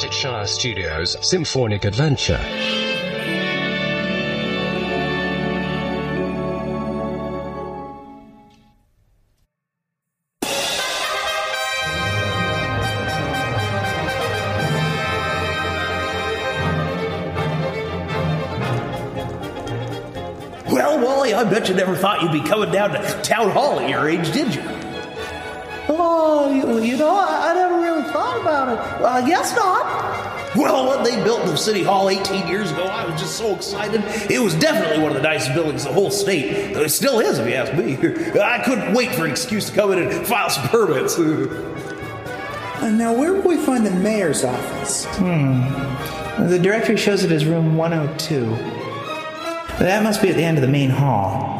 Magic Shire Studios Symphonic Adventure. Well, Wally, I bet you never thought you'd be coming down to Town Hall at your age, did you? Oh, I never really thought about it. I guess not. Well, when they built the City Hall 18 years ago, I was just so excited. It was definitely one of the nicest buildings in the whole state. It still is, if you ask me. I couldn't wait for an excuse to come in and file some permits. Now, where will we find the mayor's office? The directory shows it as room 102. That must be at the end of the main hall.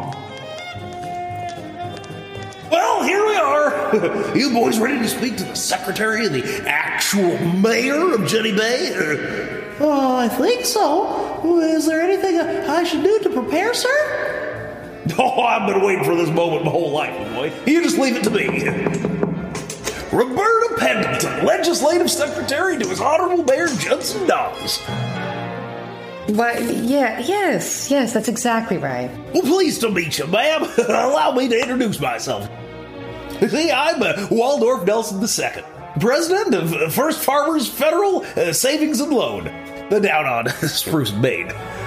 Well, here we are. You boys ready to speak to the secretary and the actual mayor of Jenny Bay? Oh, I think so. Is there anything I should do to prepare, sir? Oh, I've been waiting for this moment my whole life, boy. You just leave it to me. Roberta Pendleton, legislative secretary to his honorable mayor Judson Dawes. Why, yes, that's exactly right. Well, pleased to meet you, ma'am. Allow me to introduce myself. See, I'm Waldorf Nelson II, president of First Farmers Federal Savings and Loan, down on Spruce, Maine.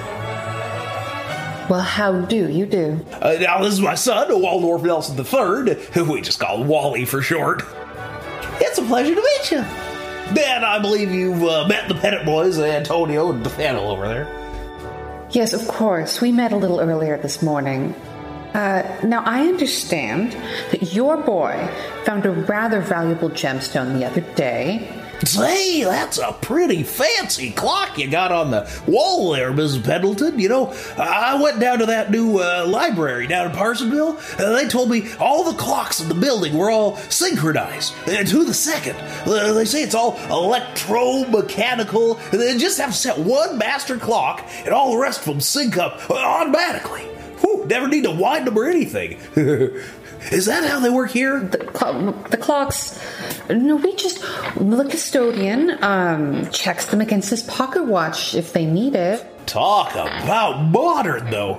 Well, how do you do? Now, this is my son, Waldorf Nelson III, who we just call Wally for short. It's a pleasure to meet you. And I believe you've met the Pettit boys, Antonio and Nathaniel over there. Yes, of course. We met a little earlier this morning. Now, I understand that your boy found a rather valuable gemstone the other day. Say, that's a pretty fancy clock you got on the wall there, Mrs. Pendleton. You know, I went down to that new library down in Parsonsville, and they told me all the clocks in the building were all synchronized to the second. They say it's all electromechanical. They just have to set one master clock, and all the rest of them sync up automatically. Whew, never need to wind them or anything. Is that how they work here? The clocks... No, the custodian checks them against his pocket watch if they need it. Talk about modern, though.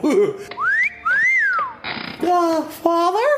Father?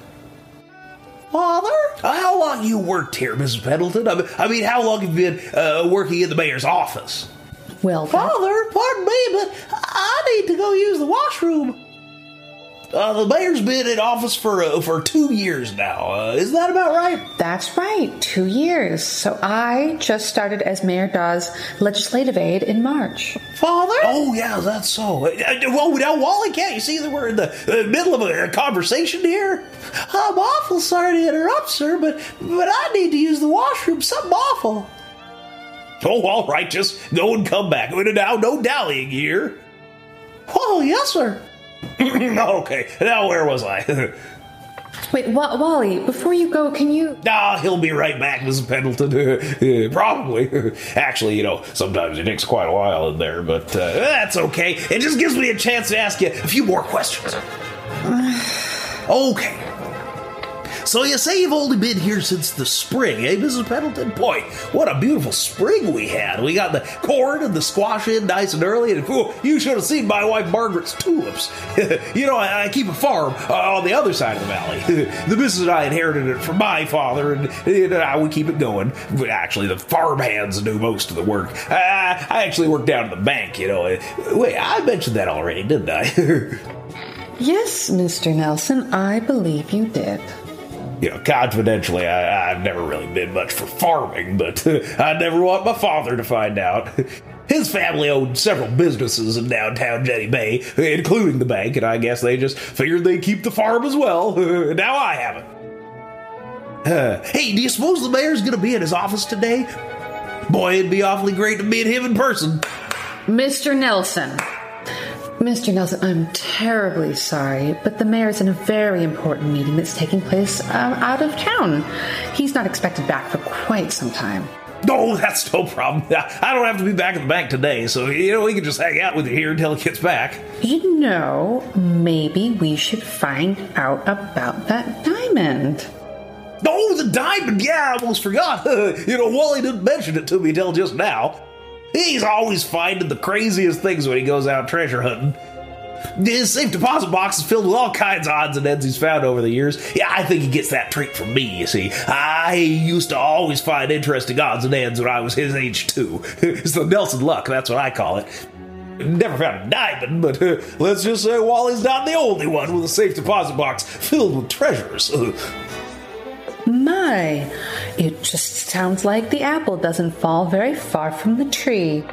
How long you worked here, Mrs. Pendleton? I mean, how long have you been working in the mayor's office? Well, Father, pardon me, but I need to go use the washroom. The mayor's been in office for 2 years now. Is that about right? That's right, 2 years. So I just started as Mayor Dawes' legislative aide in March. Father? Oh, yeah, that's so. Well, now, Wally, can't you see that we're in the middle of a conversation here? I'm awful sorry to interrupt, sir, but I need to use the washroom. Something awful. Oh, all right, just go and come back. Now, no dallying here. Oh, yes, sir. Okay, now where was I? Wait, Wally, before you go, can you... He'll be right back, Mrs. Pendleton. Probably. Actually, sometimes it takes quite a while in there, but that's okay. It just gives me a chance to ask you a few more questions. Okay. So you say you've only been here since the spring, eh, Mrs. Pendleton? Boy, what a beautiful spring we had. We got the corn and the squash in nice and early, and you should have seen my wife Margaret's tulips. I keep a farm on the other side of the valley. The business and I inherited it from my father, and we keep it going. But actually, the farm hands do most of the work. I actually work down at the bank, Wait, I mentioned that already, didn't I? Yes, Mr. Nelson, I believe you did. Confidentially, I've never really been much for farming, but I never want my father to find out. His family owned several businesses in downtown Jenny Bay, including the bank, and I guess they just figured they'd keep the farm as well. Now I have it. Hey, do you suppose the mayor's going to be in his office today? Boy, it'd be awfully great to meet him in person. Mr. Nelson, I'm terribly sorry, but the mayor's in a very important meeting that's taking place out of town. He's not expected back for quite some time. No, that's no problem. I don't have to be back at the bank today, so, we can just hang out with you here until he gets back. Maybe we should find out about that diamond. Oh, the diamond! Yeah, I almost forgot. Wally didn't mention it to me till just now. He's always finding the craziest things when he goes out treasure hunting. His safe deposit box is filled with all kinds of odds and ends he's found over the years. Yeah, I think he gets that treat from me, you see. I used to always find interesting odds and ends when I was his age, too. It's the Nelson luck, that's what I call it. Never found a diamond, but let's just say Wally's not the only one with a safe deposit box filled with treasures. My, it just sounds like the apple doesn't fall very far from the tree.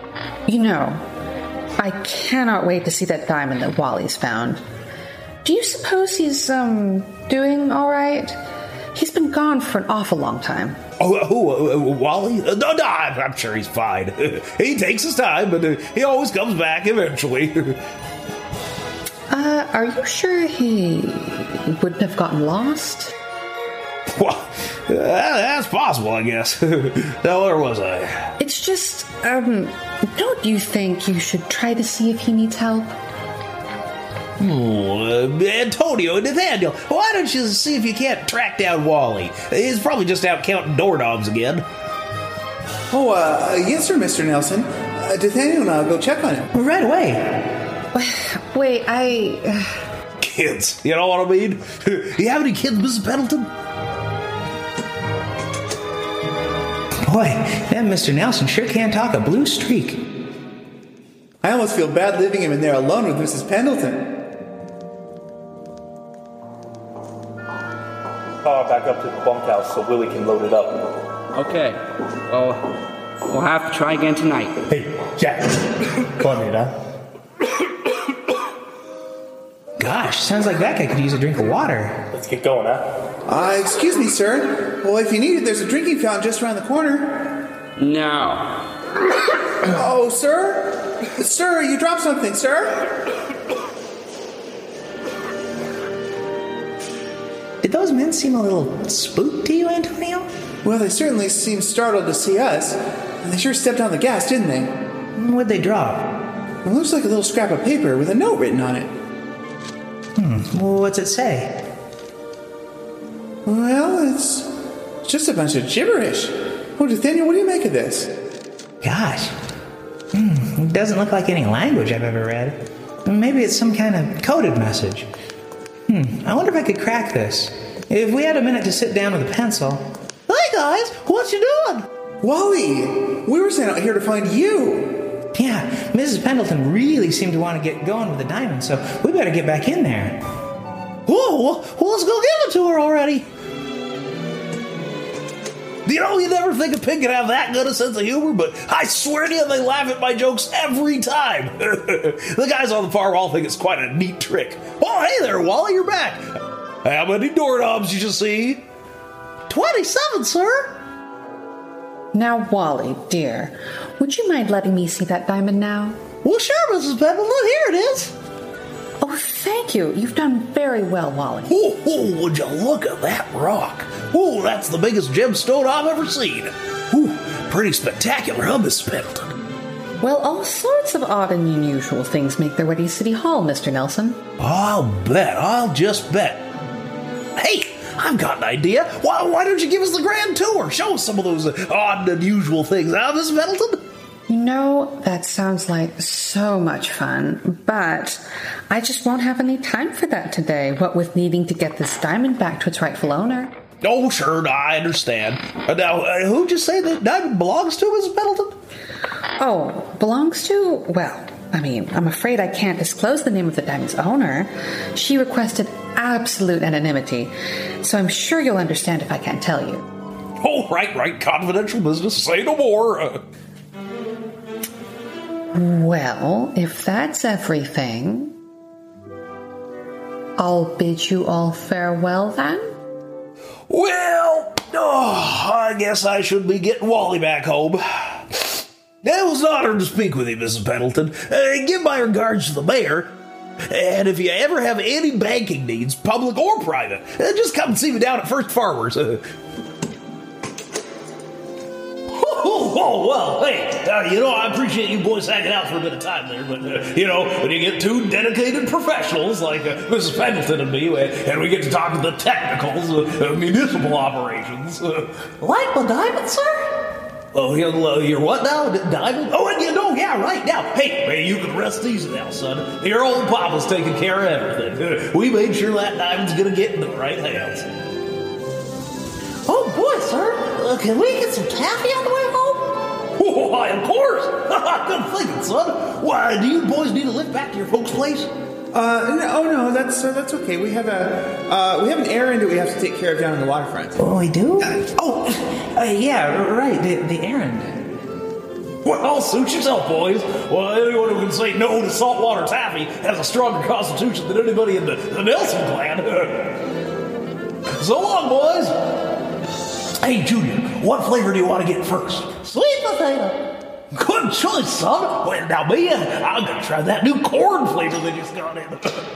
I cannot wait to see that diamond that Wally's found. Do you suppose he's, doing all right? He's been gone for an awful long time. Wally? No, I'm sure he's fine. He takes his time, but he always comes back eventually. Are you sure he wouldn't have gotten lost? Well, that's possible, I guess. Now, where was I? It's just, don't you think you should try to see if he needs help? Antonio and Nathaniel, why don't you see if you can't track down Wally? He's probably just out counting doorknobs again. Yes, sir, Mr. Nelson. Nathaniel and I'll go check on him. Right away. Wait, Kids, you know what I mean? You have any kids, Mrs. Pendleton? Boy, that Mr. Nelson sure can talk a blue streak. I almost feel bad leaving him in there alone with Mrs. Pendleton. Car back up to the bunkhouse so Willie can load it up. Okay. Well, we'll have to try again tonight. Hey, Jack. Come on, huh? Gosh, sounds like that guy could use a drink of water. Let's get going, huh? Excuse me, sir. Well, if you need it, there's a drinking fountain just around the corner. No. Oh, sir? Sir, you dropped something, sir? Did those men seem a little spooked to you, Antonio? Well, they certainly seemed startled to see us. And they sure stepped on the gas, didn't they? What'd they drop? It looks like a little scrap of paper with a note written on it. What's it say? Well, it's just a bunch of gibberish. Oh, Nathaniel, what do you make of this? Gosh. It doesn't look like any language I've ever read. Maybe it's some kind of coded message. I wonder if I could crack this. If we had a minute to sit down with a pencil. Hey, guys, what you doing? Wally, we were sent out here to find you. Yeah, Mrs. Pendleton really seemed to want to get going with the diamond, so we better get back in there. Whoa, well, let's go give it to her already. You never think a pig can have that good a sense of humor, but I swear to you, they laugh at my jokes every time. The guys on the far wall think it's quite a neat trick. Oh, hey there, Wally, you're back. How many doorknobs did you see? 27, sir. Now, Wally, dear, would you mind letting me see that diamond now? Well, sure, Mrs. Pendleton. Here it is. Oh, thank you. You've done very well, Wally. Oh, would you look at that rock? Oh, that's the biggest gemstone I've ever seen. Ooh, pretty spectacular, huh, Mrs. Pendleton? Well, all sorts of odd and unusual things make their way to City Hall, Mr. Nelson. I'll just bet. Hey, I've got an idea. Why don't you give us the grand tour? Show us some of those odd and unusual things, huh, Mrs. Pendleton? That sounds like so much fun, but I just won't have any time for that today, what with needing to get this diamond back to its rightful owner. Oh, sure, I understand. Now, who'd you say that diamond belongs to, Mrs. Pendleton? Oh, belongs to? Well, I'm afraid I can't disclose the name of the diamond's owner. She requested absolute anonymity, so I'm sure you'll understand if I can't tell you. Oh, right, confidential business, say no more. Well, if that's everything, I'll bid you all farewell then. Well, I guess I should be getting Wally back home. It was an honor to speak with you, Mrs. Pendleton. Give my regards to the mayor. And if you ever have any banking needs, public or private, just come and see me down at First Farmers. Oh, well, hey, I appreciate you boys hanging out for a bit of time there, but, when you get two dedicated professionals like Mrs. Pendleton and me, and we get to talk to the technicals of municipal operations. Like the diamond, sir? Oh, you're what now? Diamond? Oh, and yeah, right now. Hey, you can rest easy now, son. Your old papa's taking care of everything. We made sure that diamond's gonna get in the right hands. Oh, boy, sir. Can we get some taffy on the way home? Why, of course. Good thinking, son. Why, do you boys need to lift back to your folks' place? No, that's okay. We have an errand that we have to take care of down on the waterfront. Oh, we do? Yeah, right. The errand. Well, suit yourself, boys. Well, anyone who can say no to saltwater taffy has a stronger constitution than anybody in the Nelson clan. So long, boys. Hey, Junior, what flavor do you want to get first? Sweet potato. Good choice, son. Well, now, me, I'm going to try that new corn flavor they just got in.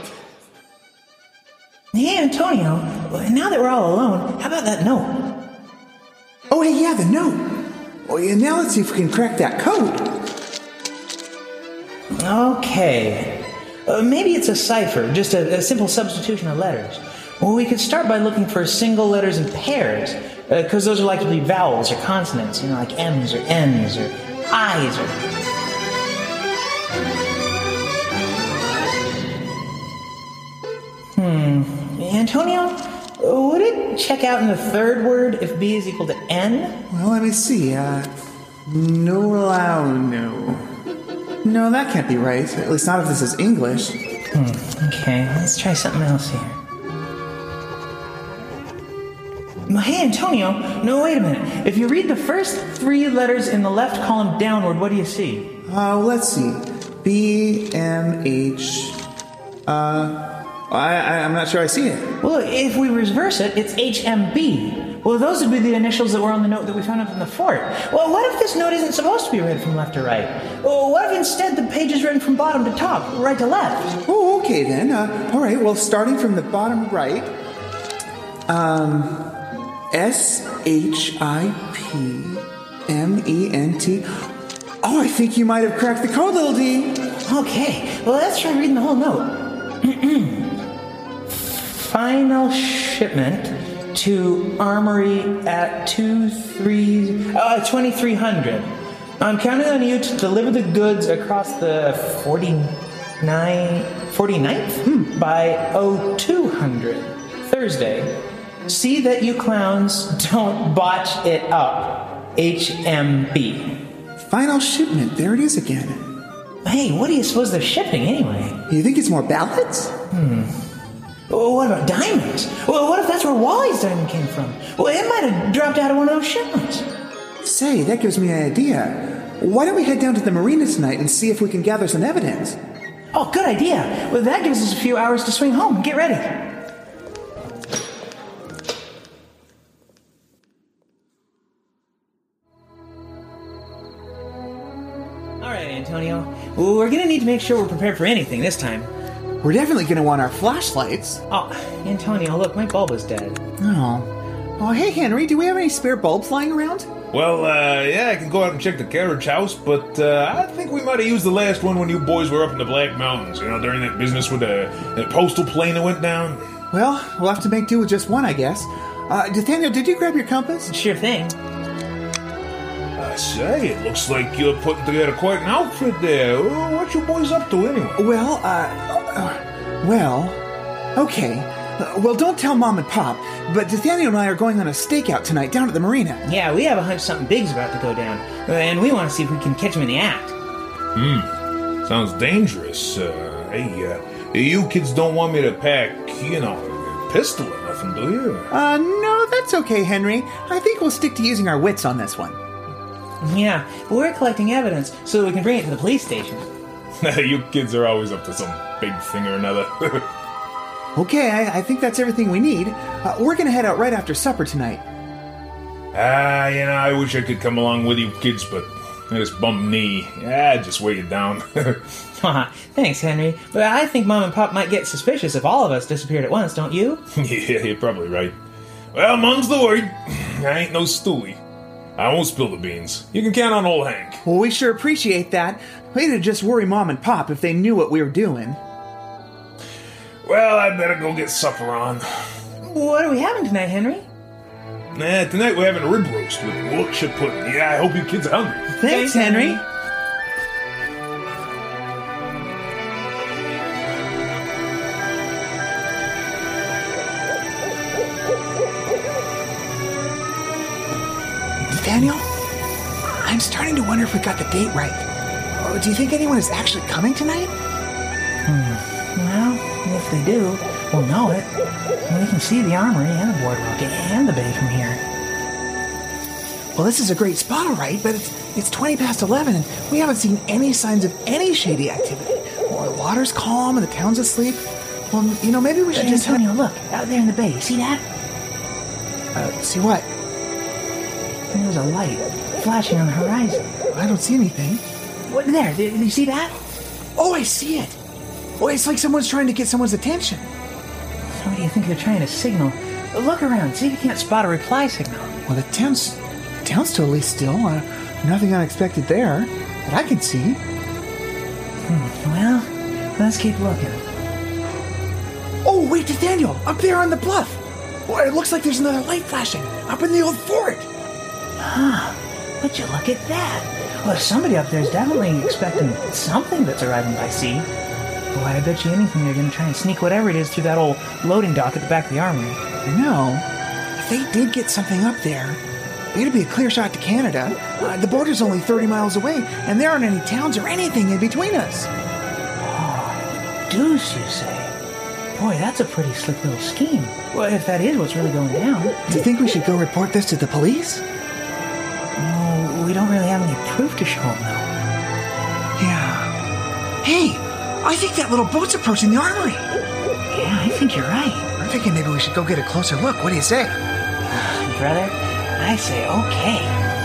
Hey, Antonio, now that we're all alone, how about that note? Oh, hey, yeah, the note. Oh, yeah, now let's see if we can crack that code. Okay. Maybe it's a cipher, just a simple substitution of letters. Well, we could start by looking for single letters in pairs, because those are likely to be vowels or consonants, like M's or N's or I's or... Antonio, would it check out in the third word if B is equal to N? Well, let me see. No. No, that can't be right. At least not if this is English. Okay, let's try something else here. Hey, Antonio, no, wait a minute. If you read the first three letters in the left column downward, what do you see? Let's see. B, M, H... I'm not sure I see it. Well, if we reverse it, it's HMB. Well, those would be the initials that were on the note that we found up in the fort. Well, what if this note isn't supposed to be read from left to right? Well, what if instead the page is written from bottom to top, right to left? Oh, okay then. All right, well, starting from the bottom right... S-H-I-P-M-E-N-T. Oh, I think you might have cracked the code, little D. Okay, well, let's try reading the whole note. Final shipment to Armory at 2300. I'm counting on you to deliver the goods across the 49th by 0200, Thursday. See that you clowns don't botch it up. HMB. Final shipment. There it is again. Hey, what do you suppose they're shipping anyway? You think it's more ballads? Well, what about diamonds? Well, what if that's where Wally's diamond came from? Well, it might have dropped out of one of those shipments. Say, that gives me an idea. Why don't we head down to the marina tonight and see if we can gather some evidence? Oh, good idea. Well, that gives us a few hours to swing home and get ready. All right, Antonio. Well, we're going to need to make sure we're prepared for anything this time. We're definitely going to want our flashlights. Oh, Antonio, look, my bulb is dead. Oh, hey, Henry, do we have any spare bulbs lying around? Well, yeah, I can go out and check the carriage house, but I think we might have used the last one when you boys were up in the Black Mountains, during that business with the postal plane that went down. Well, we'll have to make do with just one, I guess. Nathaniel, did you grab your compass? Sure thing. I say, it looks like you're putting together quite an outfit there. What you boys up to anyway? Okay. Well, don't tell Mom and Pop, but Nathaniel and I are going on a stakeout tonight down at the marina. Yeah, we have a hunch something big's about to go down, and we want to see if we can catch him in the act. Sounds dangerous. Hey, you kids don't want me to pack, a pistol or nothing, do you? No, that's okay, Henry. I think we'll stick to using our wits on this one. Yeah, but we're collecting evidence so that we can bring it to the police station. You kids are always up to some big thing or another. Okay, I think that's everything we need. We're going to head out right after supper tonight. I wish I could come along with you kids, but this bum knee, just weigh it down. Thanks, Henry. But I think Mom and Pop might get suspicious if all of us disappeared at once, don't you? Yeah, you're probably right. Well, mum's the word. I ain't no Stewie. I won't spill the beans. You can count on old Hank. Well, we sure appreciate that. We'd just worry Mom and Pop if they knew what we were doing. Well, I better go get supper on. What are we having tonight, Henry? Tonight we're having a rib roast with Yorkshire pudding. Yeah, I hope you kids are hungry. Thanks, Henry. Daniel, I'm starting to wonder if we got the date right. Oh, do you think anyone is actually coming tonight? Well, if they do, we'll know it. We can see the armory and the boardwalk and the bay from here. Well, this is a great spot, all right, but it's 20 past 11, and we haven't seen any signs of any shady activity. Well, the water's calm and the town's asleep. Well, maybe we should just... Antonio, look, out there in the bay. See that? See what? There's a light flashing on the horizon. I don't see anything. What, there, do you see that? Oh, I see it. Oh, it's like someone's trying to get someone's attention. So what do you think they're trying to signal? Look around, see if you can't spot a reply signal. Well, the town's totally still. Nothing unexpected there that I can see. Well, let's keep looking. Oh, wait, Nathaniel, up there on the bluff. Boy, it looks like there's another light flashing up in the old fort. Would you look at that? Well, somebody up there is definitely expecting something that's arriving by sea. Boy, I bet you anything they're going to try and sneak whatever it is through that old loading dock at the back of the armory. No. If they did get something up there, it'd be a clear shot to Canada. The border's only 30 miles away, and there aren't any towns or anything in between us. Oh, deuce, you say? Boy, that's a pretty slick little scheme. Well, if that is what's really going down. Do you think we should go report this to the police? No, we don't really have any proof to show them, though. Yeah. Hey, I think that little boat's approaching the armory. Yeah, I think you're right. I'm thinking maybe we should go get a closer look. What do you say? Brother, I say okay.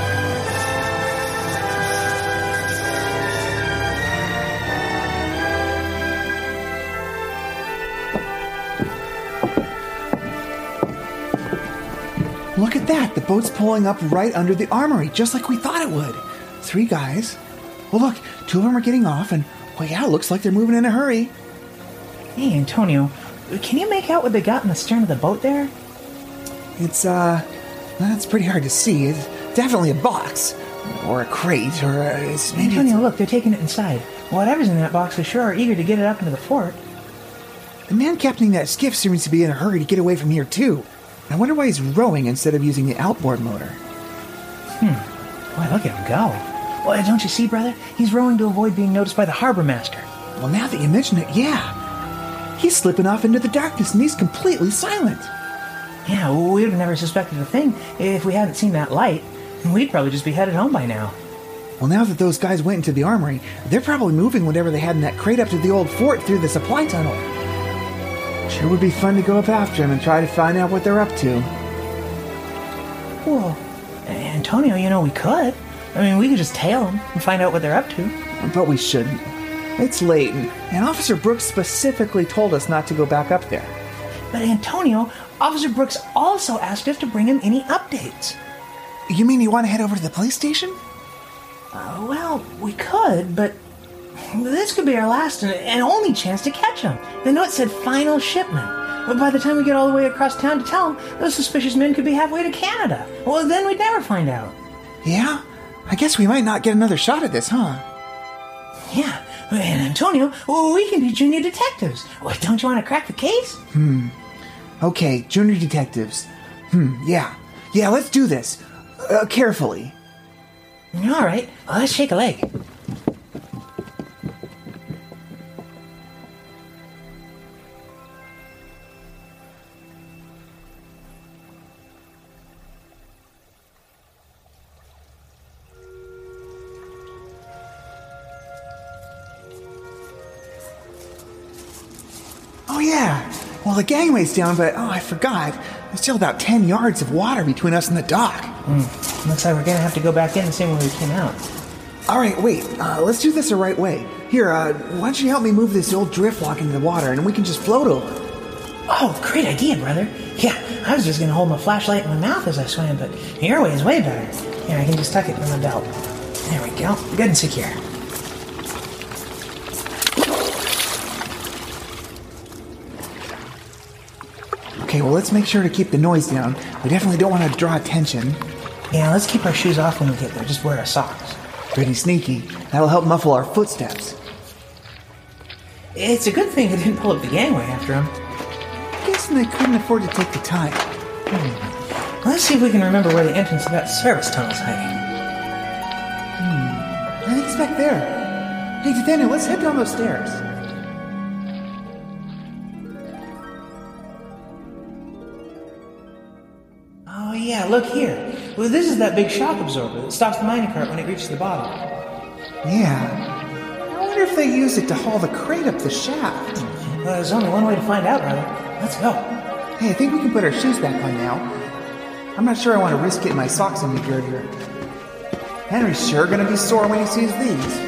Look at that. The boat's pulling up right under the armory, just like we thought it would. 3 guys. Well, look, 2 of them are getting off, and, well, yeah, it looks like they're moving in a hurry. Hey, Antonio, can you make out what they got in the stern of the boat there? It's pretty hard to see. It's definitely a box. Or a crate, or maybe Antonio, look, they're taking it inside. Whatever's in that box, they sure are eager to get it up into the fort. The man captaining that skiff seems to be in a hurry to get away from here, too. I wonder why he's rowing instead of using the outboard motor. Boy, look at him go. Well, don't you see, brother? He's rowing to avoid being noticed by the harbor master. Well, now that you mention it, yeah. He's slipping off into the darkness, and he's completely silent. Yeah, we would have never suspected a thing if we hadn't seen that light. We'd probably just be headed home by now. Well, now that those guys went into the armory, they're probably moving whatever they had in that crate up to the old fort through the supply tunnel. Sure would be fun to go up after them and try to find out what they're up to. Well, Antonio, we could. I mean, we could just tail them and find out what they're up to. But we shouldn't. It's late, and Officer Brooks specifically told us not to go back up there. But Antonio, Officer Brooks also asked us to bring him any updates. You mean you want to head over to the police station? Well, we could, but this could be our last and only chance to catch him. The note said final shipment. But by the time we get all the way across town to tell him, those suspicious men could be halfway to Canada. Well, then we'd never find out. Yeah? I guess we might not get another shot at this, huh? Yeah. And Antonio, we can be junior detectives. Well, don't you want to crack the case? Okay, junior detectives. Yeah. Yeah, let's do this. Carefully. All right, let's shake a leg. Oh, yeah. Well, the gangway's down, but, I forgot. There's still about 10 yards of water between us and the dock. Looks like we're going to have to go back in the same way we came out. All right, wait. Let's do this the right way. Here, why don't you help me move this old drift lock into the water, and we can just float over. Oh, great idea, brother. Yeah, I was just going to hold my flashlight in my mouth as I swam, but your way is way better. Here, I can just tuck it in my belt. There we go. Good and secure. Okay, well, let's make sure to keep the noise down. We definitely don't want to draw attention. Yeah, let's keep our shoes off when we get there. Just wear our socks. Pretty sneaky. That'll help muffle our footsteps. It's a good thing they didn't pull up the gangway after him. Guessing they couldn't afford to take the time. Let's see if we can remember where the entrance to that service tunnel's hiding. I think it's back there. Hey, Nathaniel, let's head down those stairs. Oh, yeah, look here. Well, this is that big shock absorber that stops the mining cart when it reaches the bottom. Yeah. I wonder if they used it to haul the crate up the shaft. Well, there's only one way to find out, brother. Let's go. Hey, I think we can put our shoes back on now. I'm not sure I want to risk getting my socks any dirtier. Henry's sure gonna be sore when he sees these.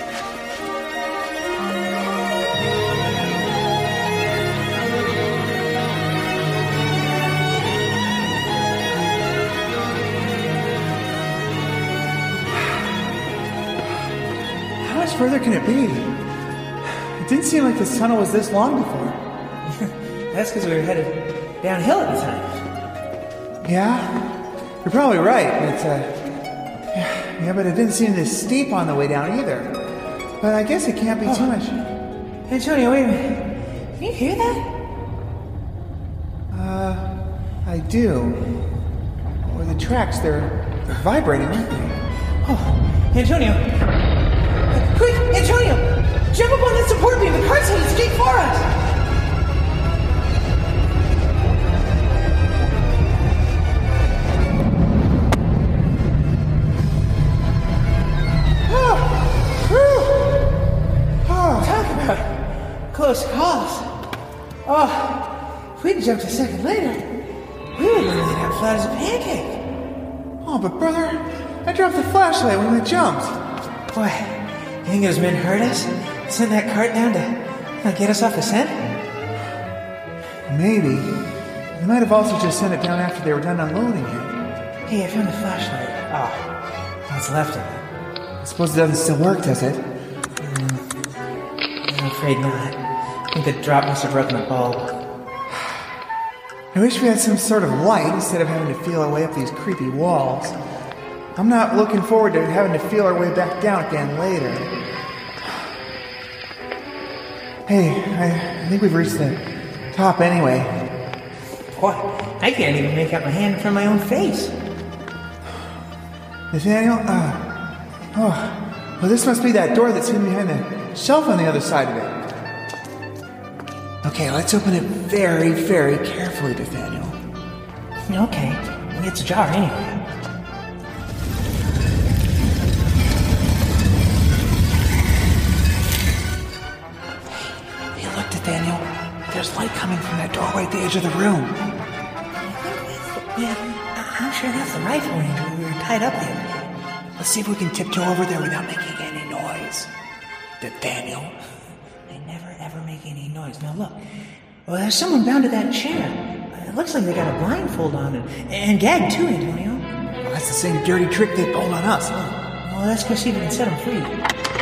How much further can it be? It didn't seem like this tunnel was this long before. That's because we were headed downhill at the time. Yeah, you're probably right. Yeah, but it didn't seem this steep on the way down either. But I guess it can't be too much. Antonio, wait a minute. Can you hear that? I do. Or the tracks, they're vibrating, aren't they? Oh, Antonio. Quick, Antonio! Jump up on that support beam. The cart's headed straight for us. Close calls. Oh, if we'd jumped a second later, we would have laid out flat as a pancake. Oh, but brother, I dropped the flashlight when we jumped. Boy, you think those men heard us? Sent that cart down to get us off the scent? Maybe. They might have also just sent it down after they were done unloading it. Hey, I found the flashlight. Oh, what's left of it? I suppose it doesn't still work, does it? I'm afraid not. I think the drop must have broken the bulb. I wish we had some sort of light instead of having to feel our way up these creepy walls. I'm not looking forward to having to feel our way back down again later. Hey, I think we've reached the top anyway. Boy, I can't even make out my hand from my own face. Nathaniel? Well, this must be that door that's hidden behind the shelf on the other side of it. Okay, let's open it very, very carefully, Nathaniel. Okay, it's ajar anyway. Hey, look, Nathaniel. There's light coming from that doorway at the edge of the room. I'm sure that's the rifle range where we were tied up there. Let's see if we can tiptoe over there without making any noise. Nathaniel. They never ever make any noise. Now look. Well, there's someone bound to that chair. It looks like they got a blindfold on and gagged too, Antonio. Well, that's the same dirty trick they pulled on us, huh? Well, let's go see if we can set them free.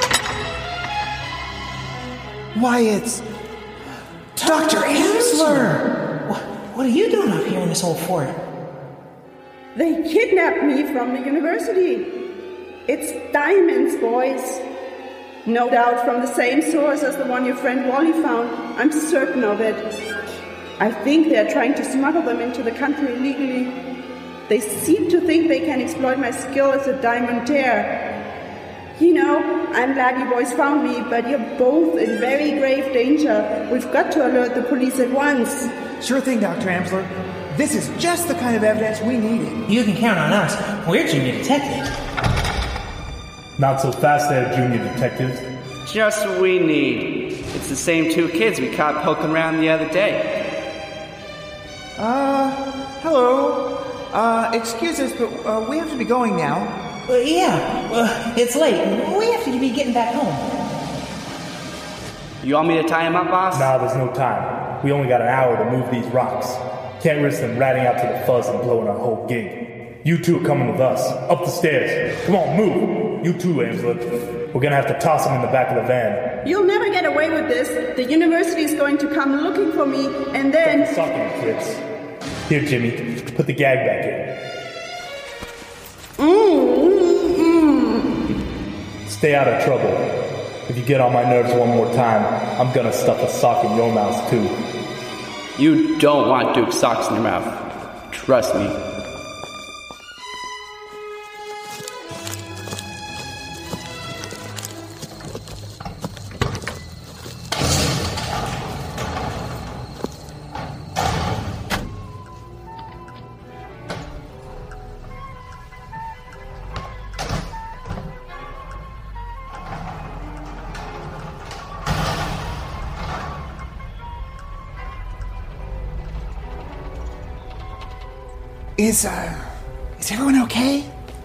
Why, it's Dr. Amsler! What are you doing up here in this old fort? They kidnapped me from the university. It's diamonds, boys. No doubt from the same source as the one your friend Wally found. I'm certain of it. I think they're trying to smuggle them into the country illegally. They seem to think they can exploit my skill as a diamantaire. You know, I'm glad you boys found me, but you're both in very grave danger. We've got to alert the police at once. Sure thing, Dr. Amsler. This is just the kind of evidence we needed. You can count on us. We're junior detectives. Not so fast there, junior detectives. Just what we need. It's the same two kids we caught poking around the other day. Hello. Excuse us, but we have to be going now. It's late. We have to be getting back home. You want me to tie him up, boss? Nah, there's no time. We only got an hour to move these rocks. Can't risk them ratting out to the fuzz and blowing our whole gig. You two are coming with us. Up the stairs. Come on, move. You too, Amsler. We're gonna have to toss them in the back of the van. You'll never get away with this. The university is going to come looking for me, and then... Stop sucking, kids. Here, Jimmy. Put the gag back in. Stay out of trouble. If you get on my nerves one more time, I'm gonna stuff a sock in your mouth, too. You don't want Duke's socks in your mouth. Trust me. Is everyone okay?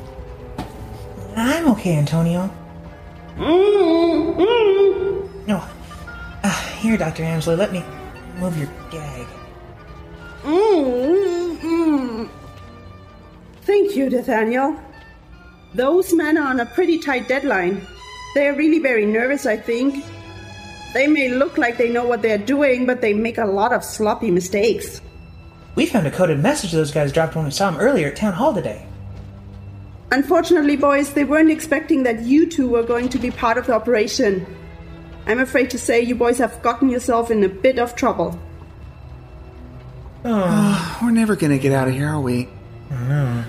I'm okay, Antonio. No. Here, Dr. Amsler, let me move your gag. Thank you, Nathaniel. Those men are on a pretty tight deadline. They're really very nervous, I think. They may look like they know what they're doing, but they make a lot of sloppy mistakes. We found a coded message those guys dropped when we saw them earlier at Town Hall today. Unfortunately, boys, they weren't expecting that you two were going to be part of the operation. I'm afraid to say you boys have gotten yourself in a bit of trouble. We're never gonna get out of here, are we? No.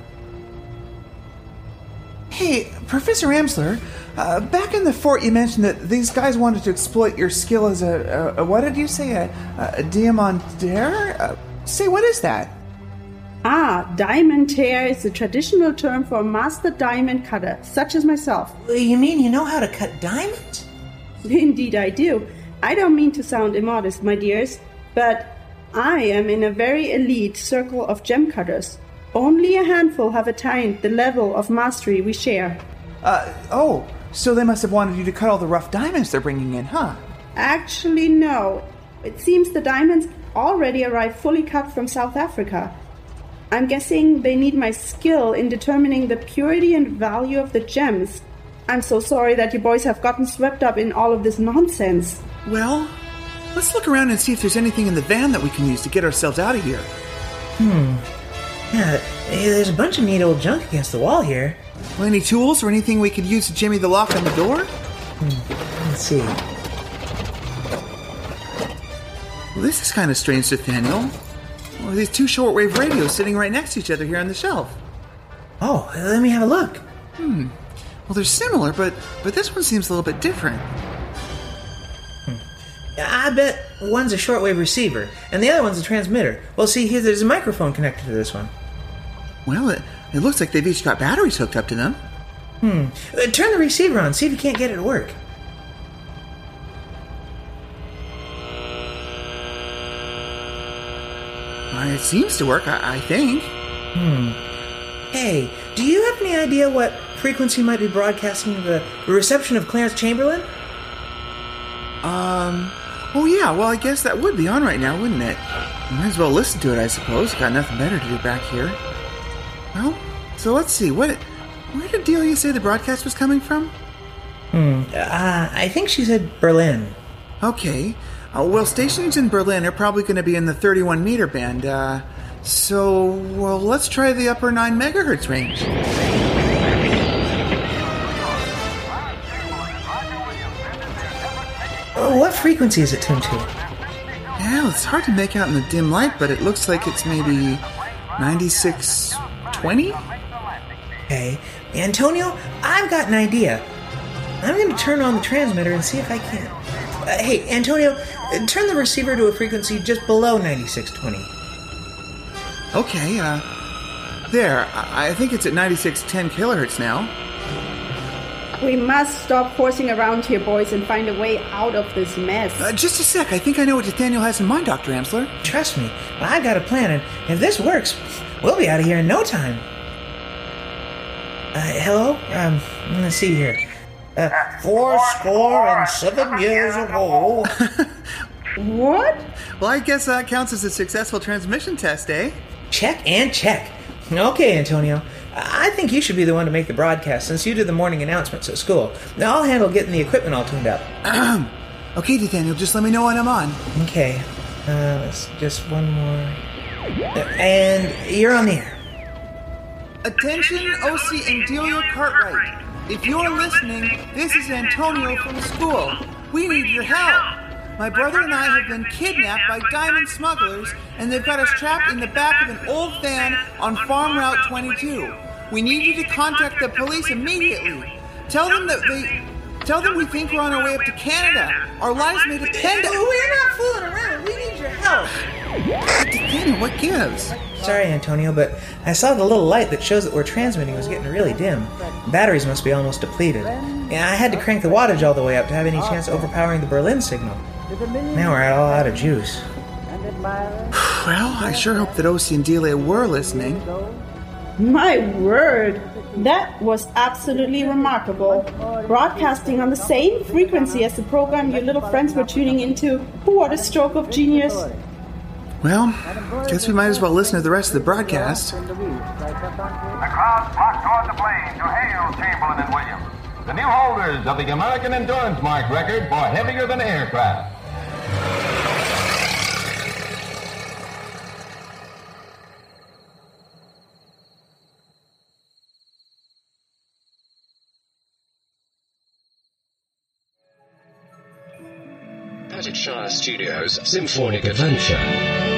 Hey, Professor Amsler, back in the fort you mentioned that these guys wanted to exploit your skill as a what did you say, a diamantaire? Say, what is that? Diamantaire is a traditional term for a master diamond cutter, such as myself. You mean you know how to cut diamonds? Indeed I do. I don't mean to sound immodest, my dears, but I am in a very elite circle of gem cutters. Only a handful have attained the level of mastery we share. So they must have wanted you to cut all the rough diamonds they're bringing in, huh? Actually, no. It seems the diamonds already arrived fully cut from South Africa. I'm guessing they need my skill in determining the purity and value of the gems. I'm so sorry that you boys have gotten swept up in all of this nonsense. Well, let's look around and see if there's anything in the van that we can use to get ourselves out of here. Yeah, there's a bunch of neat old junk against the wall here. Well, any tools or anything we could use to jimmy the lock on the door? Let's see. Well, this is kind of strange, Nathaniel. Well, these two shortwave radios sitting right next to each other here on the shelf. Oh, let me have a look. Well, they're similar, but this one seems a little bit different. I bet one's a shortwave receiver, and the other one's a transmitter. Well, see, here, there's a microphone connected to this one. Well, it looks like they've each got batteries hooked up to them. Turn the receiver on, see if you can't get it to work. It seems to work, I think. Hey, do you have any idea what frequency might be broadcasting the reception of Clarence Chamberlain? Oh yeah, well I guess that would be on right now, wouldn't it? Might as well listen to it, I suppose. Got nothing better to do back here. Well, so let's see, where did Delia say the broadcast was coming from? I think she said Berlin. Okay. Well, stations in Berlin are probably going to be in the 31 meter band, well, let's try the upper 9 megahertz range. What frequency is it tuned to? Yeah, it's hard to make out in the dim light, but it looks like it's maybe 9620? Okay. Antonio, I've got an idea. I'm going to turn on the transmitter and see if I can. Hey, Antonio, turn the receiver to a frequency just below 9620. Okay, there. I think it's at 9610 kilohertz now. We must stop horsing around here, boys, and find a way out of this mess. Just a sec. I think I know what Nathaniel has in mind, Dr. Amsler. Trust me, I've got a plan, and if this works, we'll be out of here in no time. Hello? Let's see here. 70 years ago. What? Well, I guess that counts as a successful transmission test, eh? Check and check. Okay, Antonio. I think you should be the one to make the broadcast since you did the morning announcements at school. Now I'll handle getting the equipment all tuned up. Okay, Nathaniel, just let me know when I'm on. Okay. Just one more. And you're on the air. Attention, OC and Delia Cartwright. If you're listening, this is Antonio from school. We need your help. My brother and I have been kidnapped by diamond smugglers, and they've got us trapped in the back of an old van on Farm Route 22. We need you to contact the police immediately. Tell them we think we're on our way up to Canada. Our lives may depend on... We're not fooling around. We need your help. Nathaniel, what gives? Sorry, Antonio, but I saw the little light that shows that we're transmitting was getting really dim. Batteries must be almost depleted. Yeah, I had to crank the wattage all the way up to have any chance of overpowering the Berlin signal. Now we're all out of juice. Well, I sure hope that OC and Delia were listening. My word! That was absolutely remarkable. Broadcasting on the same frequency as the program your little friends were tuning into. What a stroke of genius. Well, guess we might as well listen to the rest of the broadcast. The crowd flocked toward the plane to hail Chamberlain and Williams, the new holders of the American Endurance Mark record for heavier than aircraft. Patrick Shire Studios Symphonic Adventure.